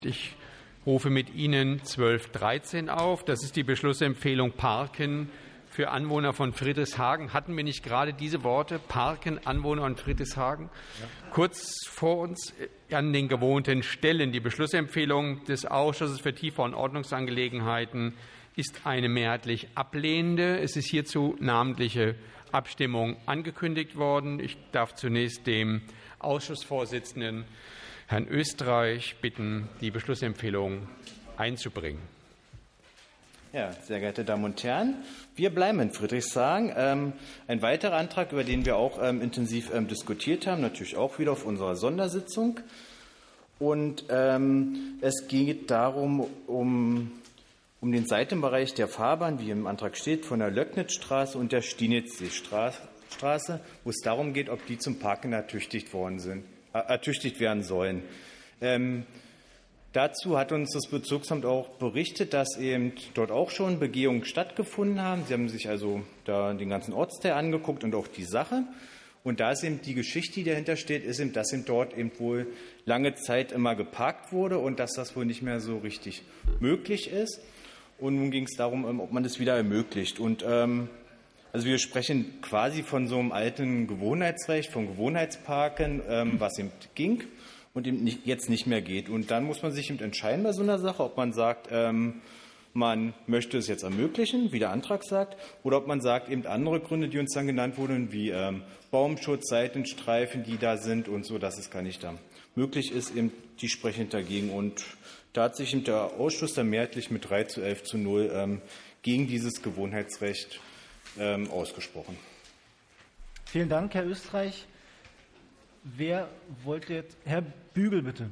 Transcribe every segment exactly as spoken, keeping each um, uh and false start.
Ich rufe mit Ihnen zwölf dreizehn auf. Das ist die Beschlussempfehlung Parken für Anwohner von Friedrichshagen. Hatten wir nicht gerade diese Worte? Parken, Anwohner von Friedrichshagen? Ja. Kurz vor uns an den gewohnten Stellen. Die Beschlussempfehlung des Ausschusses für Tiefe- und Ordnungsangelegenheiten ist eine mehrheitlich ablehnende. Es ist hierzu namentliche Abstimmung angekündigt worden. Ich darf zunächst dem Ausschussvorsitzenden Herrn Österreich bitten, die Beschlussempfehlung einzubringen. Ja, sehr geehrte Damen und Herren, wir bleiben in Friedrichshagen. Ähm, ein weiterer Antrag, über den wir auch ähm, intensiv ähm, diskutiert haben, natürlich auch wieder auf unserer Sondersitzung. Und ähm, es geht darum, um, um den Seitenbereich der Fahrbahn, wie im Antrag steht, von der Löcknitzstraße und der Stienitzseestraße, wo es darum geht, ob die zum Parken ertüchtigt worden sind. ertüchtigt werden sollen. Ähm, dazu hat uns das Bezirksamt auch berichtet, dass eben dort auch schon Begehungen stattgefunden haben. Sie haben sich also da den ganzen Ortsteil angeguckt und auch die Sache. Und da ist eben die Geschichte, die dahinter steht, ist eben, dass eben dort eben wohl lange Zeit immer geparkt wurde und dass das wohl nicht mehr so richtig möglich ist. Und nun ging es darum, ob man das wieder ermöglicht. Und ähm, Also wir sprechen quasi von so einem alten Gewohnheitsrecht, von Gewohnheitsparken, ähm, was eben ging und eben nicht, jetzt nicht mehr geht. Und dann muss man sich eben entscheiden bei so einer Sache, ob man sagt, ähm, man möchte es jetzt ermöglichen, wie der Antrag sagt, oder ob man sagt, eben andere Gründe, die uns dann genannt wurden, wie ähm, Baumschutz, Seitenstreifen, die da sind und so, dass es gar nicht da möglich ist, eben die sprechen dagegen. Und da hat sich eben der Ausschuss dann mehrheitlich mit drei zu elf zu null ähm, gegen dieses Gewohnheitsrecht ausgesprochen. Vielen Dank, Herr Österreich. Wer wollte jetzt? Herr Bügel, bitte.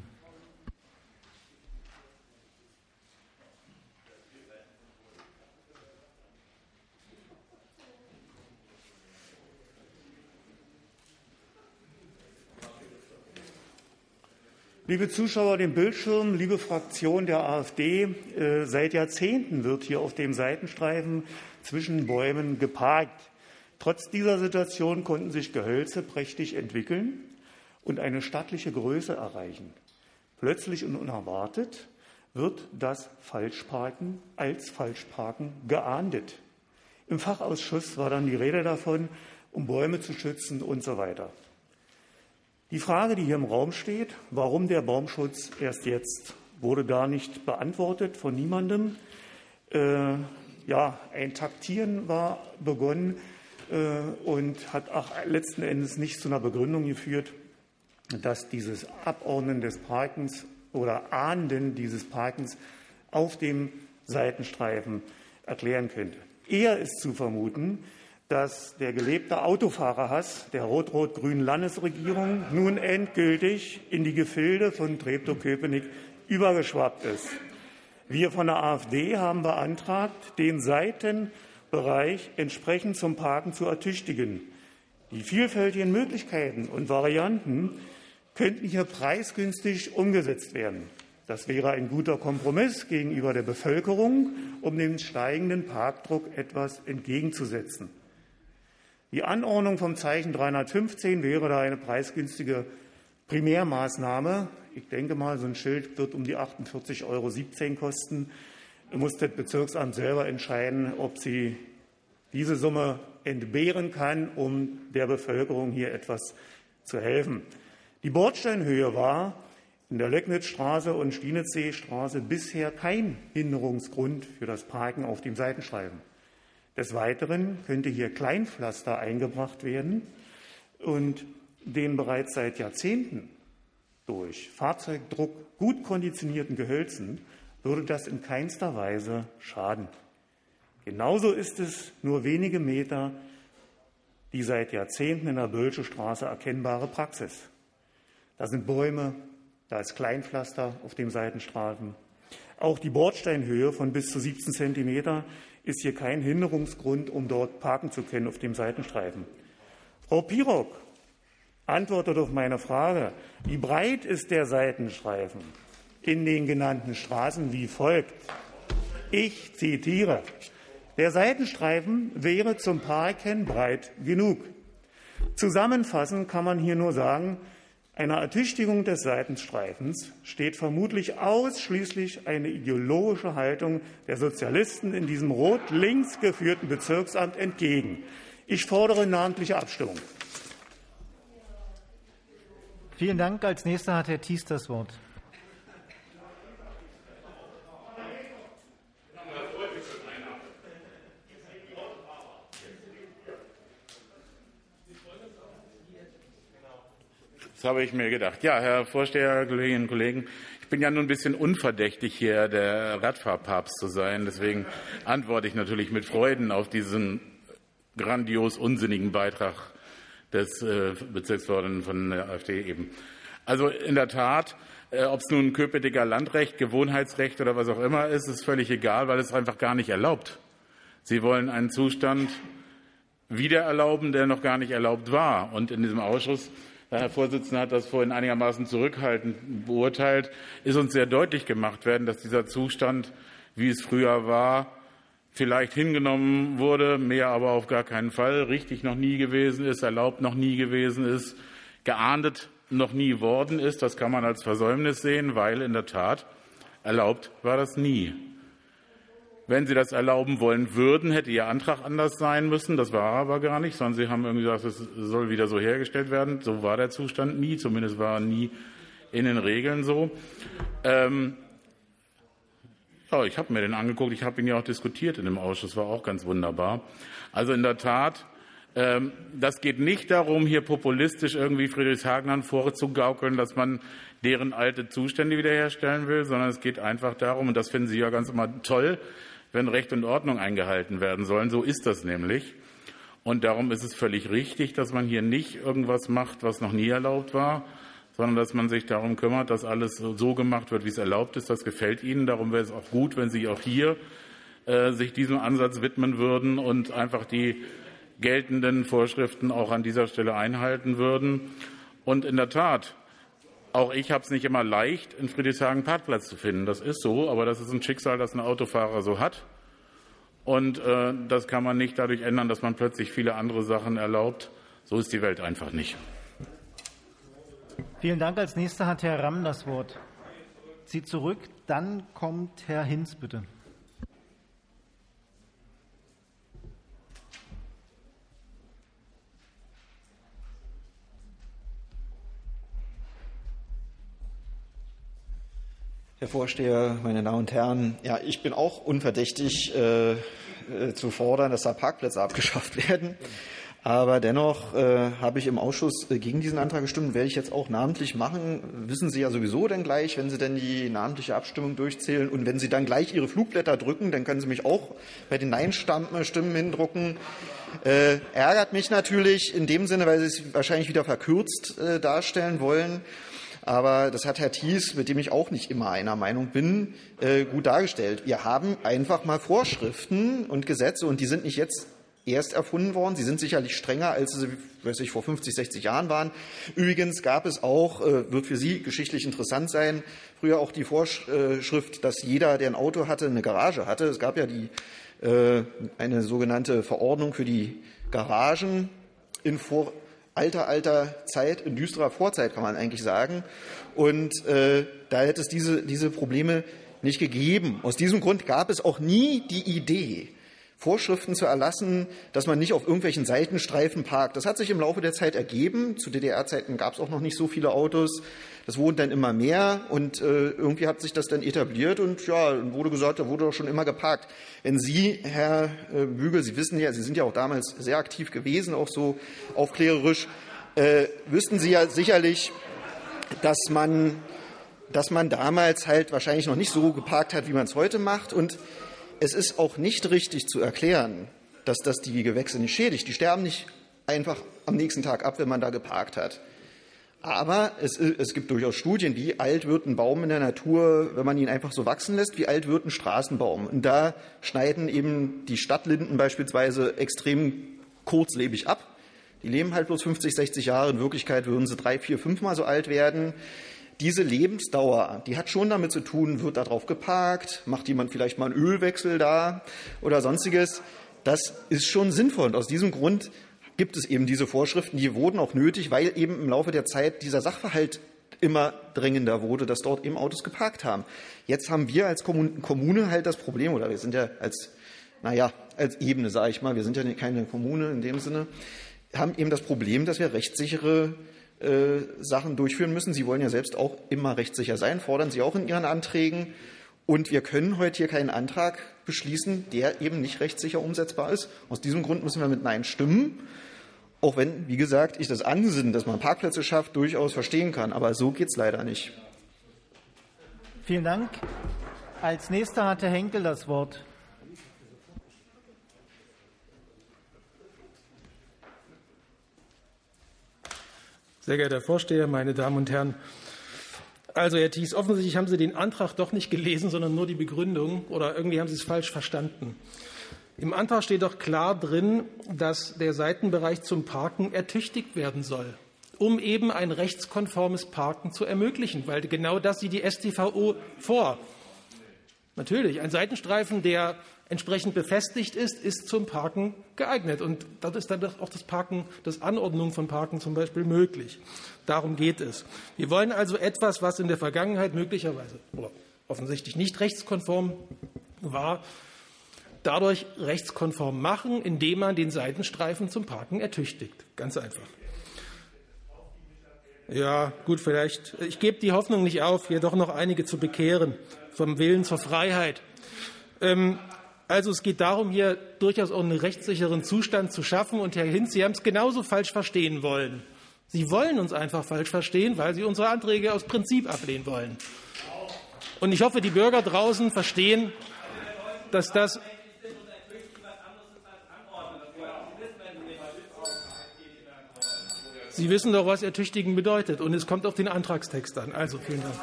Liebe Zuschauer dem Bildschirm, liebe Fraktion der AfD, äh, seit Jahrzehnten wird hier auf dem Seitenstreifen zwischen Bäumen geparkt. Trotz dieser Situation konnten sich Gehölze prächtig entwickeln und eine stattliche Größe erreichen. Plötzlich und unerwartet wird das Falschparken als Falschparken geahndet. Im Fachausschuss war dann die Rede davon, um Bäume zu schützen und so weiter. Die Frage, die hier im Raum steht, warum der Baumschutz erst jetzt, wurde da nicht beantwortet von niemandem. Äh, ja, ein Taktieren war begonnen äh, und hat auch letzten Endes nicht zu einer Begründung geführt, dass dieses Abordnen des Parkens oder Ahnden dieses Parkens auf dem Seitenstreifen erklären könnte. Eher ist zu vermuten, dass der gelebte Autofahrerhass der rot-rot-grünen Landesregierung nun endgültig in die Gefilde von Treptow-Köpenick übergeschwappt ist. Wir von der AfD haben beantragt, den Seitenbereich entsprechend zum Parken zu ertüchtigen. Die vielfältigen Möglichkeiten und Varianten könnten hier preisgünstig umgesetzt werden. Das wäre ein guter Kompromiss gegenüber der Bevölkerung, um dem steigenden Parkdruck etwas entgegenzusetzen. Die Anordnung vom Zeichen dreihundertfünfzehn wäre da eine preisgünstige Primärmaßnahme. Ich denke mal, so ein Schild wird um die achtundvierzig Euro siebzehn kosten. Da muss das Bezirksamt selber entscheiden, ob sie diese Summe entbehren kann, um der Bevölkerung hier etwas zu helfen. Die Bordsteinhöhe war in der Löcknitzstraße und Stienitzseestraße bisher kein Hinderungsgrund für das Parken auf dem Seitenstreifen. Des Weiteren könnte hier Kleinpflaster eingebracht werden und den bereits seit Jahrzehnten durch Fahrzeugdruck gut konditionierten Gehölzen würde das in keinster Weise schaden. Genauso ist es nur wenige Meter die seit Jahrzehnten in der Bölsche Straße erkennbare Praxis. Da sind Bäume, da ist Kleinpflaster auf dem Seitenstreifen. Auch die Bordsteinhöhe von bis zu siebzehn Zentimeter ist hier kein Hinderungsgrund, um dort parken zu können auf dem Seitenstreifen. Frau Pirock antwortet auf meine Frage, wie breit ist der Seitenstreifen in den genannten Straßen, wie folgt. Ich zitiere, der Seitenstreifen wäre zum Parken breit genug. Zusammenfassend kann man hier nur sagen, Einer Ertüchtigung des Seitenstreifens steht vermutlich ausschließlich eine ideologische Haltung der Sozialisten in diesem rot-links geführten Bezirksamt entgegen. Ich fordere namentliche Abstimmung. Vielen Dank. Als Nächster hat Herr Thies das Wort. Das habe ich mir gedacht. Ja, Herr Vorsteher, Kolleginnen und Kollegen, ich bin ja nun ein bisschen unverdächtig, hier der Radfahrpapst zu sein. Deswegen antworte ich natürlich mit Freuden auf diesen grandios unsinnigen Beitrag des äh, Bezirksverordneten von der AfD eben. Also in der Tat, äh, ob es nun Köpenicker Landrecht, Gewohnheitsrecht oder was auch immer ist, ist völlig egal, weil es einfach gar nicht erlaubt. Sie wollen einen Zustand wieder erlauben, der noch gar nicht erlaubt war. Und in diesem Ausschuss, der Herr Vorsitzende hat das vorhin einigermaßen zurückhaltend beurteilt, ist uns sehr deutlich gemacht werden, dass dieser Zustand, wie es früher war, vielleicht hingenommen wurde, mehr aber auf gar keinen Fall, richtig noch nie gewesen ist, erlaubt noch nie gewesen ist, geahndet noch nie worden ist. Das kann man als Versäumnis sehen, weil in der Tat erlaubt war das nie. Wenn Sie das erlauben wollen würden, hätte Ihr Antrag anders sein müssen. Das war aber gar nicht, sondern Sie haben irgendwie gesagt, es soll wieder so hergestellt werden. So war der Zustand nie, zumindest war er nie in den Regeln so. Ähm, ja, ich habe mir den angeguckt, ich habe ihn ja auch diskutiert in dem Ausschuss, war auch ganz wunderbar. Also in der Tat, ähm, das geht nicht darum, hier populistisch irgendwie Friedrichshagenern vorzugaukeln, dass man deren alte Zustände wiederherstellen will, sondern es geht einfach darum, und das finden Sie ja ganz immer toll, wenn Recht und Ordnung eingehalten werden sollen. So ist das nämlich. Und darum ist es völlig richtig, dass man hier nicht irgendwas macht, was noch nie erlaubt war, sondern dass man sich darum kümmert, dass alles so gemacht wird, wie es erlaubt ist. Das gefällt Ihnen. Darum wäre es auch gut, wenn Sie auch hier äh, sich diesem Ansatz widmen würden und einfach die geltenden Vorschriften auch an dieser Stelle einhalten würden. Und in der Tat, auch ich habe es nicht immer leicht, in Friedrichshagen Parkplatz zu finden. Das ist so, aber das ist ein Schicksal, das ein Autofahrer so hat. Und äh, das kann man nicht dadurch ändern, dass man plötzlich viele andere Sachen erlaubt. So ist die Welt einfach nicht. Vielen Dank. Als Nächster hat Herr Ramm das Wort. Zieht zurück. Dann kommt Herr Hinz, bitte. Herr Vorsteher, meine Damen und Herren, ja, ich bin auch unverdächtig äh, äh, zu fordern, dass da Parkplätze abgeschafft werden. Aber dennoch äh, habe ich im Ausschuss äh, gegen diesen Antrag gestimmt, werde ich jetzt auch namentlich machen. Wissen Sie ja sowieso dann gleich, wenn Sie denn die namentliche Abstimmung durchzählen. Und wenn Sie dann gleich Ihre Flugblätter drücken, dann können Sie mich auch bei den Nein-Stimmen hindrucken. Äh, ärgert mich natürlich in dem Sinne, weil Sie es wahrscheinlich wieder verkürzt äh, darstellen wollen. Aber das hat Herr Thies, mit dem ich auch nicht immer einer Meinung bin, gut dargestellt. Wir haben einfach mal Vorschriften und Gesetze, und die sind nicht jetzt erst erfunden worden. Sie sind sicherlich strenger, als sie, weiß ich, vor fünfzig, sechzig Jahren waren. Übrigens gab es auch, wird für Sie geschichtlich interessant sein, früher auch die Vorschrift, dass jeder, der ein Auto hatte, eine Garage hatte. Es gab ja die, eine sogenannte Verordnung für die Garagen in Vor alter, alter Zeit, in düsterer Vorzeit, kann man eigentlich sagen. Und äh, da hätte es diese, diese Probleme nicht gegeben. Aus diesem Grund gab es auch nie die Idee, Vorschriften zu erlassen, dass man nicht auf irgendwelchen Seitenstreifen parkt. Das hat sich im Laufe der Zeit ergeben. Zu D D R-Zeiten gab es auch noch nicht so viele Autos. Das wurden dann immer mehr, und äh, irgendwie hat sich das dann etabliert, und ja, wurde gesagt, da wurde doch schon immer geparkt. Wenn Sie, Herr äh, Bügel, Sie wissen ja, Sie sind ja auch damals sehr aktiv gewesen, auch so aufklärerisch, äh, wüssten Sie ja sicherlich, dass man, dass man damals halt wahrscheinlich noch nicht so geparkt hat, wie man es heute macht. Und es ist auch nicht richtig zu erklären, dass das die Gewächse nicht schädigt. Die sterben nicht einfach am nächsten Tag ab, wenn man da geparkt hat. Aber es, es gibt durchaus Studien, wie alt wird ein Baum in der Natur, wenn man ihn einfach so wachsen lässt, wie alt wird ein Straßenbaum. Und da schneiden eben die Stadtlinden beispielsweise extrem kurzlebig ab. Die leben halt bloß fünfzig, sechzig Jahre. In Wirklichkeit würden sie drei, vier, fünfmal so alt werden. Diese Lebensdauer, die hat schon damit zu tun, wird da drauf geparkt, macht jemand vielleicht mal einen Ölwechsel da oder sonstiges. Das ist schon sinnvoll. Und aus diesem Grund gibt es eben diese Vorschriften, die wurden auch nötig, weil eben im Laufe der Zeit dieser Sachverhalt immer dringender wurde, dass dort eben Autos geparkt haben. Jetzt haben wir als Kommune halt das Problem, oder wir sind ja als, naja, als Ebene, sage ich mal, wir sind ja keine Kommune in dem Sinne, haben eben das Problem, dass wir rechtssichere äh, Sachen durchführen müssen. Sie wollen ja selbst auch immer rechtssicher sein, fordern Sie auch in Ihren Anträgen. Und wir können heute hier keinen Antrag beschließen, der eben nicht rechtssicher umsetzbar ist. Aus diesem Grund müssen wir mit Nein stimmen. Auch wenn, wie gesagt, ich das Ansinnen, dass man Parkplätze schafft, durchaus verstehen kann. Aber so geht es leider nicht. Vielen Dank. Als Nächster hat Herr Henkel das Wort. Sehr geehrter Herr Vorsteher, meine Damen und Herren! Also, Herr Thies, offensichtlich haben Sie den Antrag doch nicht gelesen, sondern nur die Begründung. Oder irgendwie haben Sie es falsch verstanden. Im Antrag steht doch klar drin, dass der Seitenbereich zum Parken ertüchtigt werden soll, um eben ein rechtskonformes Parken zu ermöglichen, weil genau das sieht die S t V O vor. Natürlich, ein Seitenstreifen, der entsprechend befestigt ist, ist zum Parken geeignet. Und dort ist dann auch das Parken, das Anordnung von Parken zum Beispiel möglich. Darum geht es. Wir wollen also etwas, was in der Vergangenheit möglicherweise oder offensichtlich nicht rechtskonform war, dadurch rechtskonform machen, indem man den Seitenstreifen zum Parken ertüchtigt. Ganz einfach. Ja, gut, vielleicht. Ich gebe die Hoffnung nicht auf, hier doch noch einige zu bekehren, vom Willen zur Freiheit. Ähm, also es geht darum, hier durchaus auch einen rechtssicheren Zustand zu schaffen. Und Herr Hinz, Sie haben es genauso falsch verstehen wollen. Sie wollen uns einfach falsch verstehen, weil Sie unsere Anträge aus Prinzip ablehnen wollen. Und ich hoffe, die Bürger draußen verstehen, dass das Sie wissen doch, was ertüchtigen bedeutet. Und es kommt auf den Antragstext an. Also, vielen Dank.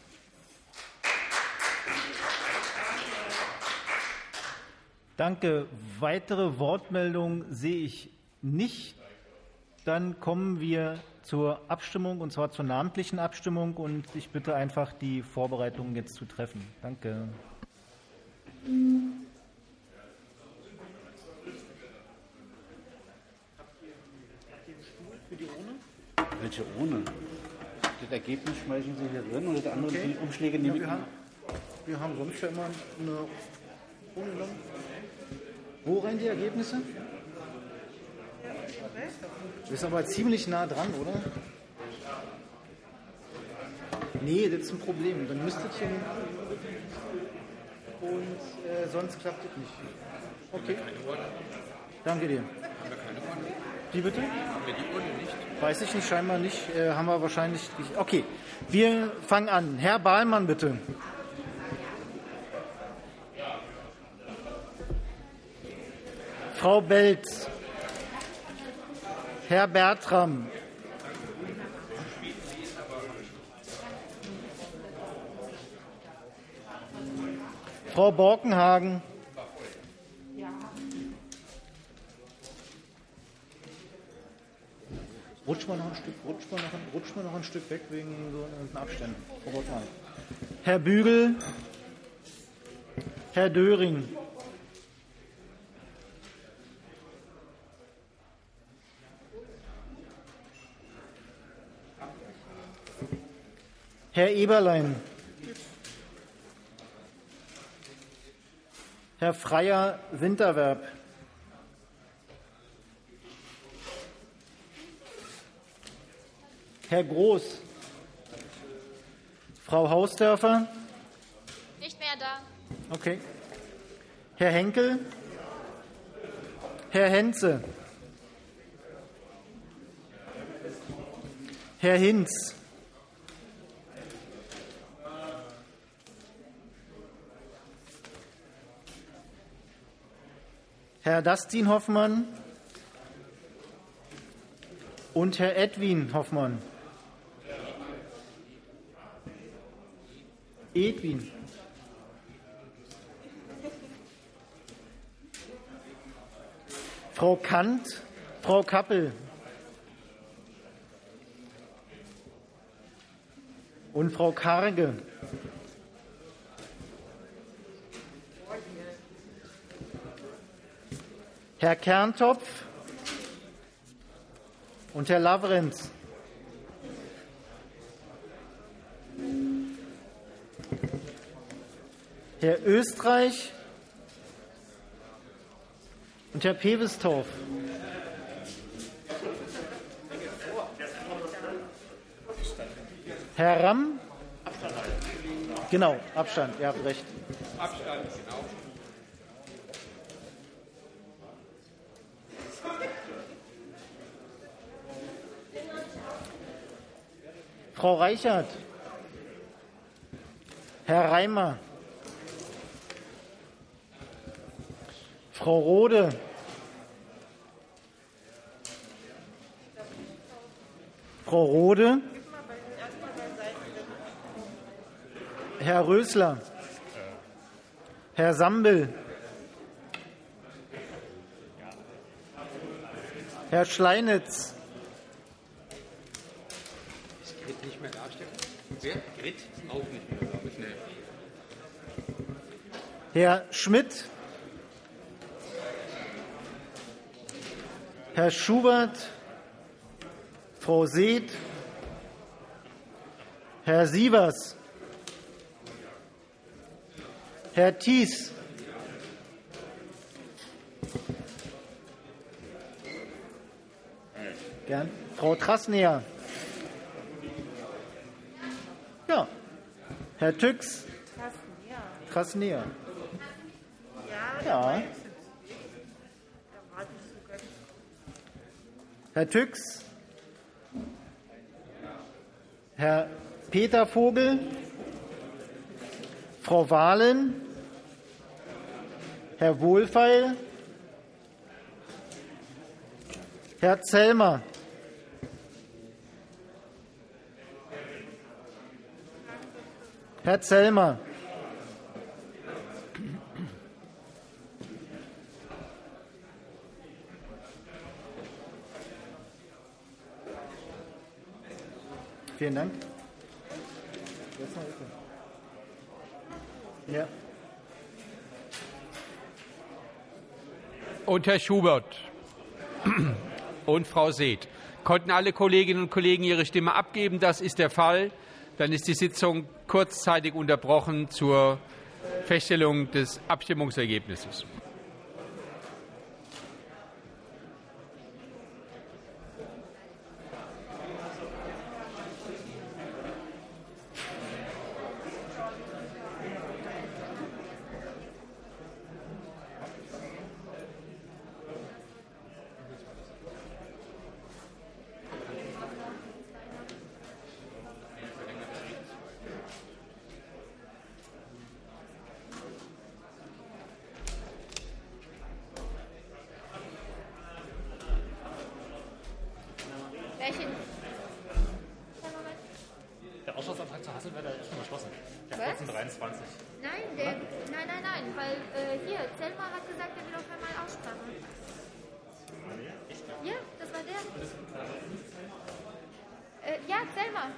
Danke. Weitere Wortmeldungen sehe ich nicht. Dann kommen wir zur Abstimmung, und zwar zur namentlichen Abstimmung. Und ich bitte einfach, die Vorbereitungen jetzt zu treffen. Danke. Welche Urne? Das Ergebnis schmeißen Sie hier drin und das andere okay. Die Umschläge nehmen ja, wir, haben, wir haben sonst ja immer eine Urne genommen. Wo rein die Ergebnisse? Wir sind aber ziemlich nah dran, oder? Nee, das ist ein Problem. Dann müsstet ihr und äh, sonst klappt es nicht. Okay. Danke dir. Wie bitte? Haben wir die Urne nicht? Weiß ich nicht, scheinbar nicht. Äh, haben wir wahrscheinlich nicht. Okay, wir fangen an. Herr Bahlmann, bitte. Frau Belz. Herr Bertram. Frau Borkenhagen. Rutscht mal noch ein Stück, rutscht mal noch ein, rutscht mal noch ein Stück weg wegen so Abständen. Herr Bügel, Herr Döring, Herr Eberlein, Herr Freier Winterwerb, Herr Groß, Frau Hausdörfer? Nicht mehr da. Okay. Herr Henkel? Herr Henze? Herr Hinz? Herr Dustin Hoffmann? Und Herr Edwin Hoffmann? Edwin. Frau Kant, Frau Kappel. Und Frau Karge. Herr Kerntopf. und Herr Lavrenz. Herr Österreich und Herr Pewestorf. Herr Ramm. Genau, Abstand, ihr habt recht. Abstand, genau. Frau Reichert. Herr Reimer. Frau Rode. Frau Rode. Herr Rösler. Herr Sambel. Herr Schleinitz. Ist Grit nicht mehr darstellen? Wer? Grit? Auch nicht mehr, glaube ich. Nee. Herr Schmidt. Herr Schubert. Frau Seeth. Herr Sievers. Herr Thies. Gern. Frau Trasnier. Ja. Herr Tüx. Trasnier. Ja. Herr Tüx. Herr Peter Vogel. Frau Wahlen. Herr Wohlfeil. Herr Zellmer. Herr Zellmer. Vielen Dank. Ja. Und Herr Schubert und Frau Seeth. Konnten alle Kolleginnen und Kollegen ihre Stimme abgeben? Das ist der Fall. Dann ist die Sitzung kurzzeitig unterbrochen zur Feststellung des Abstimmungsergebnisses. Der Ausschussantrag zu Hasselwerder ist schon beschlossen. Der vierzehn dreiundzwanzig. Nein, der, nein, nein, nein, weil äh, hier, Zellmer hat gesagt, er will auf einmal Aussprache. Ja, das war der. Äh, ja, Zellmer.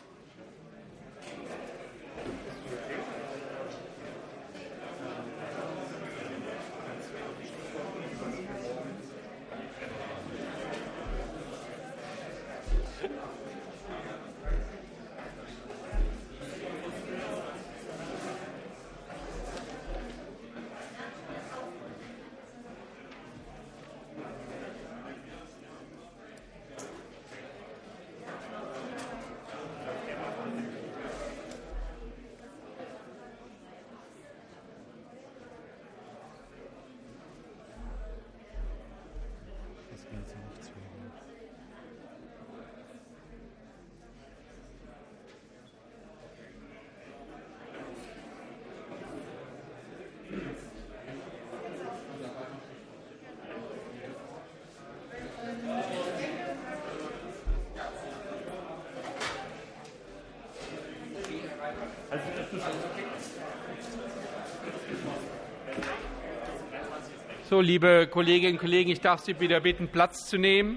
So, liebe Kolleginnen und Kollegen, ich darf Sie wieder bitten, Platz zu nehmen,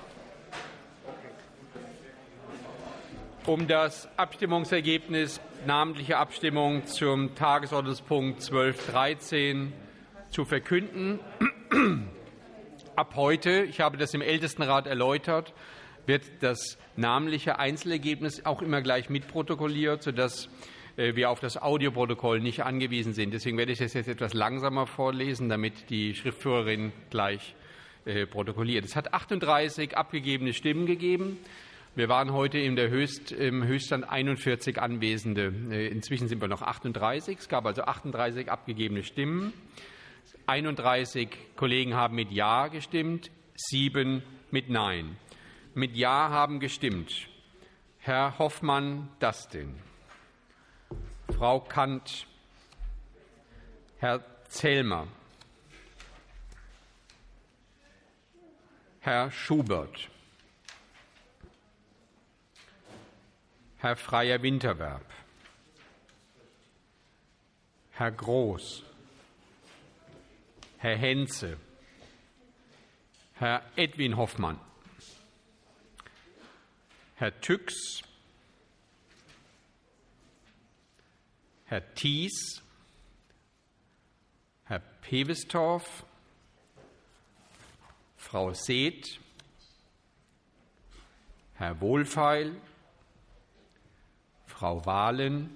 um das Abstimmungsergebnis namentliche Abstimmung zum Tagesordnungspunkt zwölf dreizehn zu verkünden. Ab heute, ich habe das im Ältestenrat erläutert, wird das namentliche Einzelergebnis auch immer gleich mitprotokolliert, sodass wir auf das Audioprotokoll nicht angewiesen sind. Deswegen werde ich das jetzt etwas langsamer vorlesen, damit die Schriftführerin gleich äh, protokolliert. Es hat achtunddreißig abgegebene Stimmen gegeben. Wir waren heute in der Höchst, im Höchststand einundvierzig Anwesende. Äh, inzwischen sind wir noch achtunddreißig. Es gab also achtunddreißig abgegebene Stimmen. einunddreißig Kollegen haben mit Ja gestimmt, sieben mit Nein. Mit Ja haben gestimmt Herr Hoffmann Dustin, Frau Kant, Herr Zellmer, Herr Schubert, Herr Freier-Winterwerb, Herr Groß, Herr Henze, Herr Edwin Hoffmann, Herr Tüx, Herr Thies, Herr Pewestorf, Frau Seth, Herr Wohlfeil, Frau Wahlen,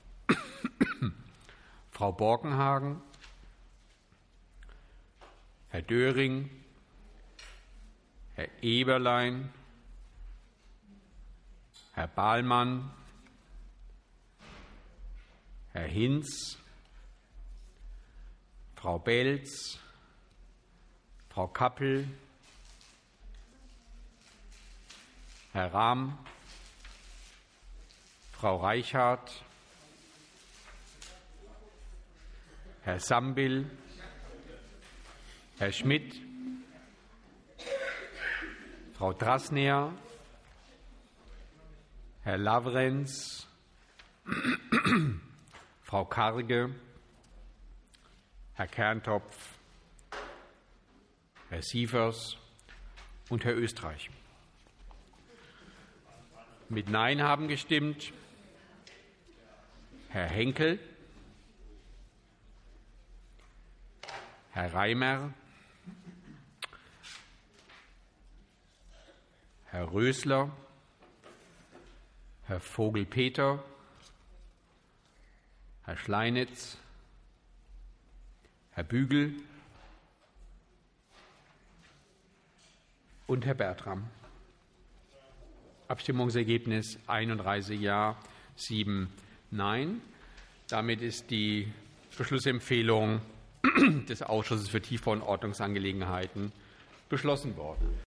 Frau Borkenhagen, Herr Döring, Herr Eberlein, Herr Bahlmann, Herr Hinz, Frau Belz, Frau Kappel, Herr Rahm, Frau Reichardt, Herr Sambil, Herr Schmidt, Frau Drasner, Herr Lavrenz, Frau Karge, Herr Kerntopf, Herr Sievers und Herr Österreich. Mit Nein haben gestimmt Herr Henkel, Herr Reimer, Herr Rösler, Herr Vogel-Peter, Herr Schleinitz, Herr Bügel und Herr Bertram. Abstimmungsergebnis einunddreißig Ja, sieben Nein. Damit ist die Beschlussempfehlung des Ausschusses für Tiefe- und Ordnungsangelegenheiten beschlossen worden.